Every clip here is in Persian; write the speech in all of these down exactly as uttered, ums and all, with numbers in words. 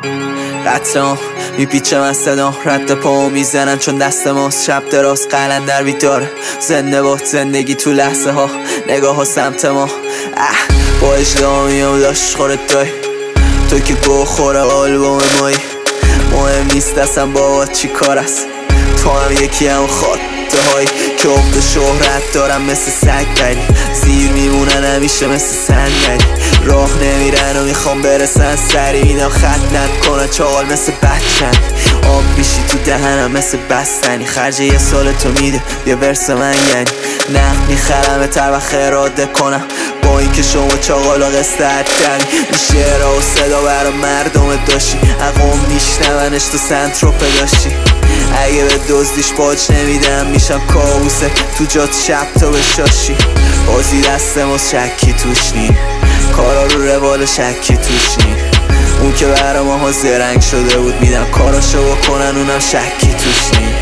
قطعه میپیچم از صدا، رد پا میزنن چون دست ماست. شب دراز قلندر بیداره، زنده باد زندگی تو لحظه ها، نگاه ها سمت ما. اه با اجدها میام داشت خورت دای تو که گو خوره آلبوم مایی. مهم نیست اصلا بابا چی کار است، تو هم یکی هم خاطره هایی که عقد شهرت دارم مثل سگ، ولی زیر میمونن همیشه مثل صندلی. راه نمیرن و میخوام برسن سری، اینا خط نکنن چاقال مثل بچن. آب بیشی تو دهنم مثل بستنی، خرج یه سال تو میده یه ورس من یعنی. نقد میخرم تر و خراده کنم با اینکه شما چاقالا قصه هدکنی. این شعرها و صدا برا مردم داشتی، اقوام میشنونش تو سنتروپه داشتی. اگه به دزدیش باج نمیدم میشم کابوسه تو جات شب تا بشاشی. بازی دست ما شکی توش نی، کارا رو روال شکی توش نی. اون که برا ماها زرنگ شده بود میدم کاراشو بکنن اونم شکی توش نی.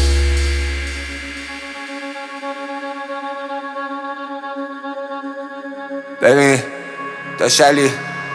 ببین داش علی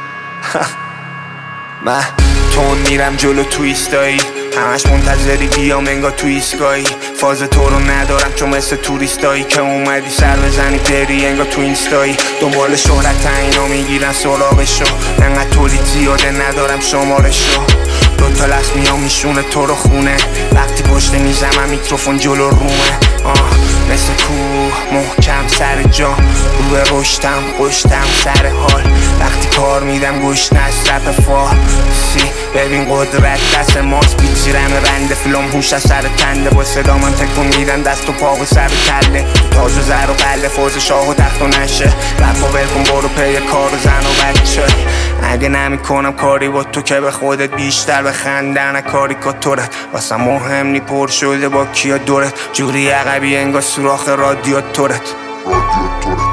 من تون میرم جلو تو ایستایی، همش منتظری بیام انگار تو ایستگاهی. فاز تو رو ندارم چون مثل توریستایی که اومدی سر بزنی بری انگار تو اینستایی. دنبال شهرت اینا میگیرن سراغشو، انقدر تولید زیاده ندارم شمارشو. دوتا لحظ میام میشونه تو رو خونه، وقتی پشت میزم میکروفون جلو رومه. آه مثل کوه محکم سر جا، رو به رشتم قشتم سر حال. وقتی کار میدم گوش نصرف فارسی، ببین قدرت دست ماست. بیچیرم رنده فلوم هوش از سر تنده، با صدا من تکون میدن دست و پا و سر و کله. تاج و زر و قله فوز شاه و تخت و نشه، رفا بلکن برو پی کار و زن و بچه. اگه نمی کنم کاری با تو که به خودت بیشتر بخندن کاریکاتورت. واسه مهم نی پر شده با کیا دورت، جوری عقبی انگار سوراخ رادیاتورت.